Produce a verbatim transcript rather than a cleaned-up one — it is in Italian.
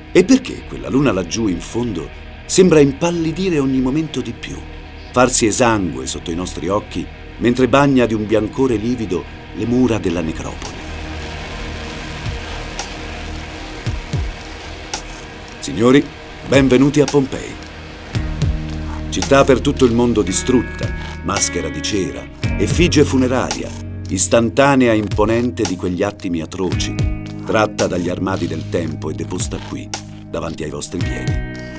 E perché quella luna laggiù in fondo sembra impallidire ogni momento di più, farsi esangue sotto i nostri occhi, mentre bagna di un biancore livido le mura della necropoli. Signori, benvenuti a Pompei. Città per tutto il mondo distrutta, maschera di cera, effigie funeraria, istantanea imponente di quegli attimi atroci, tratta dagli armadi del tempo e deposta qui, davanti ai vostri piedi.